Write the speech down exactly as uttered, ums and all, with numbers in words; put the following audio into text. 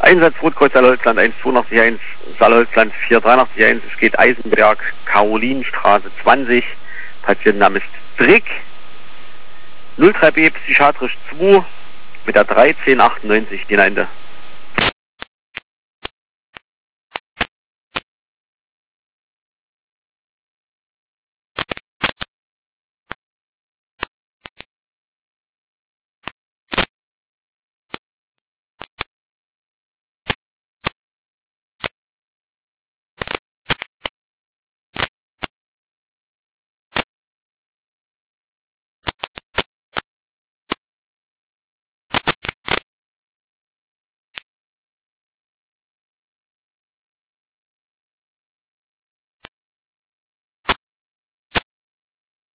Einsatz Rotkreuz Saarholzland eins zwei eins, Saarholzland vier drei eins, es geht Eisenberg, Karolinenstraße zwanzig, Patientenname ist Drick, null drei B psychiatrisch zwei mit der dreizehn achtundneunzig, die Ende.